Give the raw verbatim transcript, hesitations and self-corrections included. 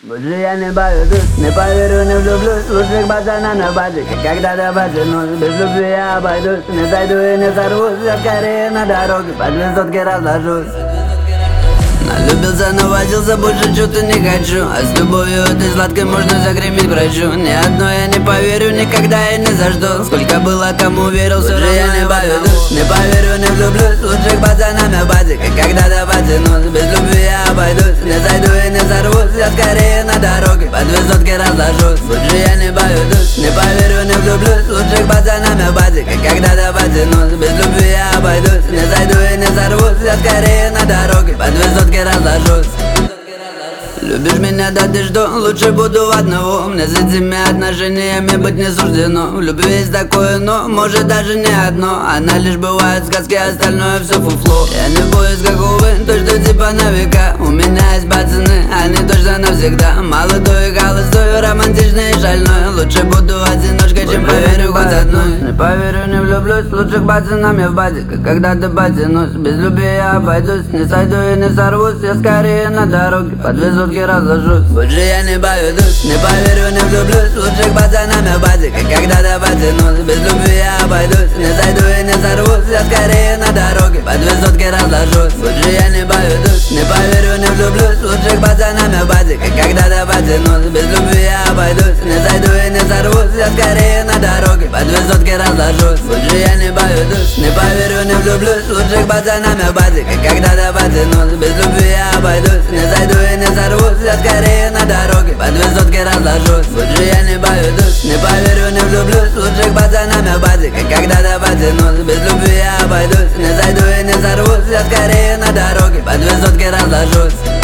Больше я не боюсь, не поверю, не влюблюсь. Лучших пацана на базе, как когда-то потянусь. Без любви я обойдусь, не зайду и не сорвусь. Я скорее на дороге, под высотки разложусь. Налюбился, навозился, больше что-то не хочу. А с любовью этой сладкой можно загреметь врачу. Ни одно я не поверю, никогда я ни за что. Сколько было, кому верил, все же я не боюсь. Не поверю, не влюблюсь, лучших пацанам на базе, как когда-то потянусь. Без любви я обойдусь, не зайду и не сорвусь. Я скорее на дороге, под высотки разложусь. Больше я не боюсь, не поверю, не влюблюсь, лучших пацанам на базе, как когда-то потянусь. Без любви я обойдусь, не зайду и не сорвусь. Я скорее на дороге, под высотки разложусь. Любишь меня, да ты что? Лучше буду в одного. Мне с этими отношениями быть не суждено. В любви есть такое но, может даже не одно. Она лишь бывает сказки, остальное все фуфло. Я не боюсь, как увы, то что типа на века. У меня есть пацаны, они точно навсегда. Молодой и холостой, романтичный и шальной. Лучше буду одиночкой, чем поверю хоть одной. Не поверю, не влюблюсь, лучших пацанам я в базе, как когда-то потянусь. Без любви я обойдусь, не сойду и не сорвусь. Я скорее на дороге, подвезут разложусь. Больше я не боюсь, не поверю, не влюблюсь, лучших пацанам я в базе, как когда-то потянусь. Без любви я обойдусь, не зайду и не сорвусь. Я скорее на дороге, под высотки разложусь. Больше я не боюсь, не поверю, не влюблюсь, лучших пацанам я в базе, как когда-то потянусь. Без любви я обойдусь, не зайду и не сорвусь. Я скорее на дороге, под высотки разложусь. Больше я не боюсь, не поверю, не влюблюсь, лучших пацанам я в базе, как когда-то потянусь. Без любви я обойдусь, не зайду и не сорвусь. Я скорее на дороге, под высотки разложусь. Больше я не боюсь, не поверю, не влюблюсь, лучших пацанам я в базе, как когда-то потянусь. Без любви я обойдусь, не зайду и не сорвусь. Я скорее на дороге, под высотки разложусь.